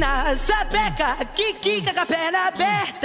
empina, sapeca, que quica com a perna aberta.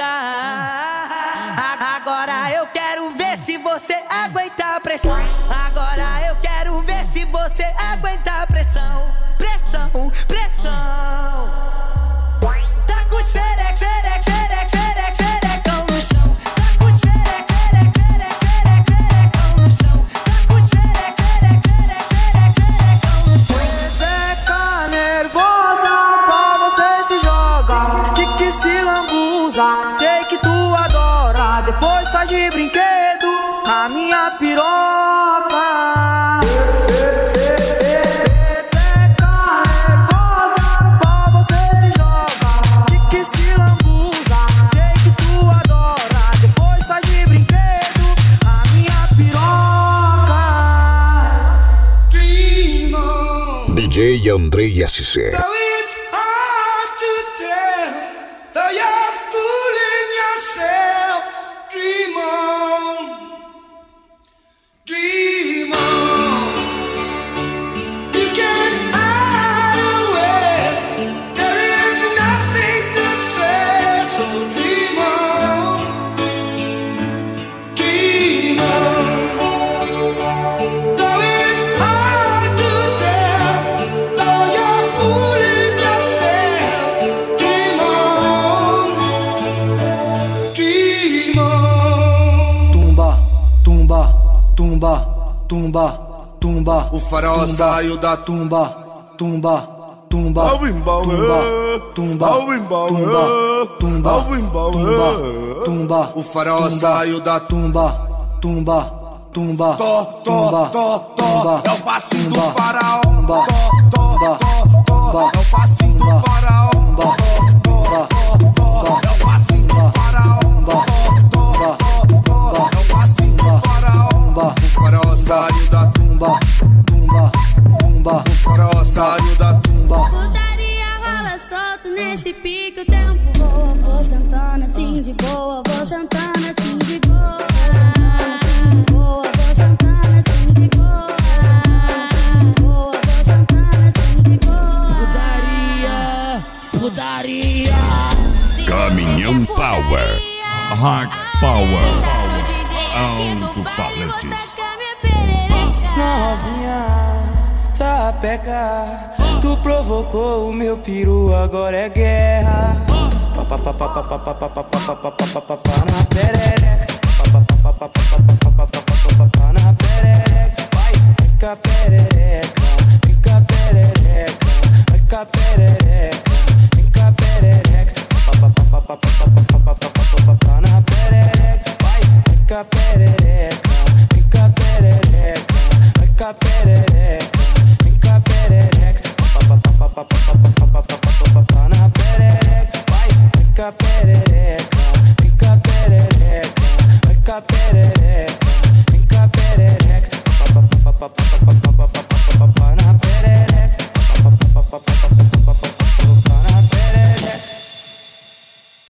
Agora eu quero ver se você aguenta a pressão. Agora eu quero ver se você aguenta a pressão. Pressão, pressão. Tá com xereque, xereque, xereque, xereque, xerecão no chão. Tá com xereque, xereque, xereque, xereque, xerecão no chão. Tá com xereque, xereque, xereque, xereque, xerecão no chão. Rebeca nervosa, pra você se joga. Que se lambuza, sei que tu adora. Depois faz de brinquedo a minha piroca. DJ Andrei SC. Tumba, tumba, o farol saiu da tumba, tumba, tumba, tumba, tumba, tumba, tumba, o farol saiu da tumba, tumba, tumba, tumba, é o passinho do faraó, tumba, tumba, tumba, é o passinho do faraó, tumba, tumba, é o passinho do faraó, tumba, é o passinho do faraó, o farol saiu da tumba, tumba, tumba, o farol saiu da tumba. Putaria rola solto nesse pique o tempo voa. Vou sentando assim de boa, vou sentando assim de boa. Vou sentando assim de boa. Vou sentando assim de boa. Putaria. Caminhão Power. Hard Power. Alto-falantes. Novinha, sapeca, tu provocou o meu peru, agora é guerra. Na perereca, na perereca, vai, fica perereca.